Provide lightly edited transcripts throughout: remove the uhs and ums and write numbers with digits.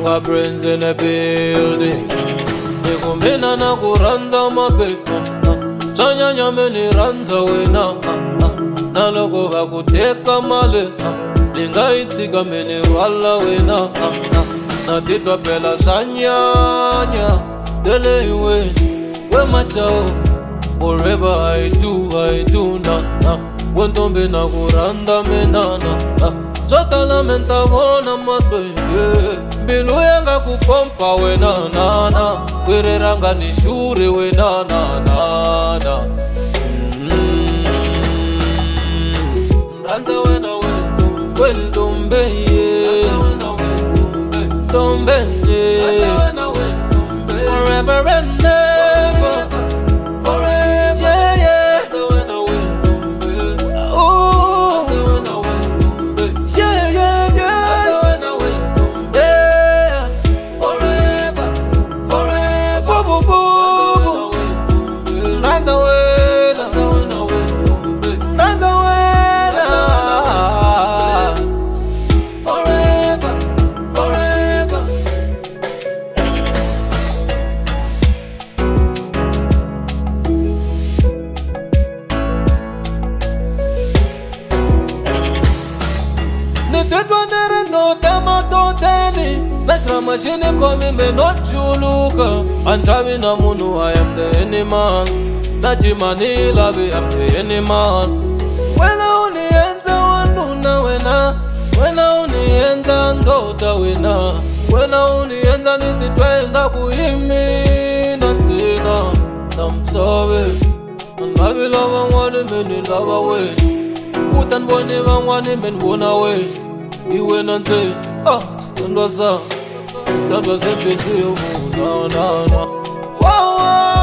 Bonga brains in the building. Nikumbina na kuranza mapepa Chanyanya meni ranza wena Na loko bakuteka male Linga itika meni rwala wena Na ditwa pela sanyanya Dele iwe we machao Forever I do na Wentombe na kuranda menana Chota na menta wana matwe Bilu yanga kupompa we na Kwereranga ni shure we na Mranza we na wentombe Tombe Forever and never Machine komi me no chuluka Antabi na munu I am the any man Najimani labi I am the any man Wena uni enda wanuna Wena uni enda ndota wena Wena uni enda nindi twenga kuhimi Natina Namsawe Nabi lava wani meni lava we Utan wani wani men wuna we Iwe nante stand was up Stand was a bit too, no. Whoa,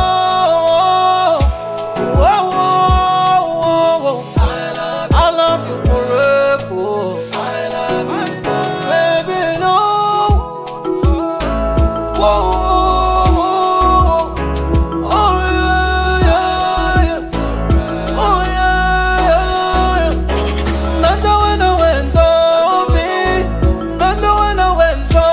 I love you forever. I love you forever. Baby, no. Oh yeah. Oh yeah. Nanda when I went to me. Nanda when I went to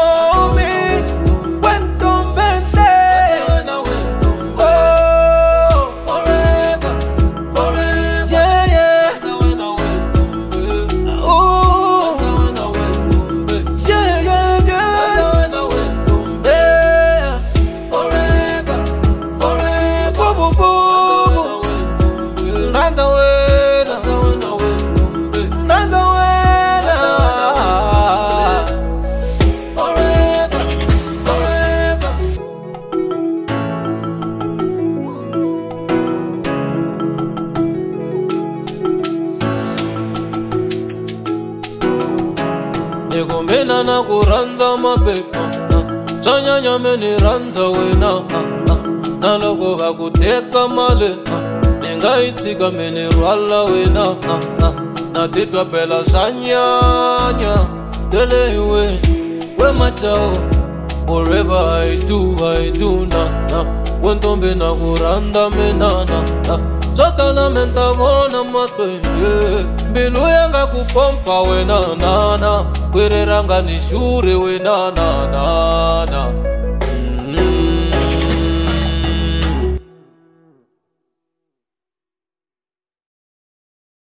Nikumbina na kuranza mapepa Chanyanya meni ranza wena Na loko bakuteka male Linga itika meni rwala wena Na ditwa pela sanyanya Dele iwe we machao Forever I do na Wentombe na kuranda menana Chota na menta wana matwe Bilu yanga kupompa we na Kwereranga ni shure we na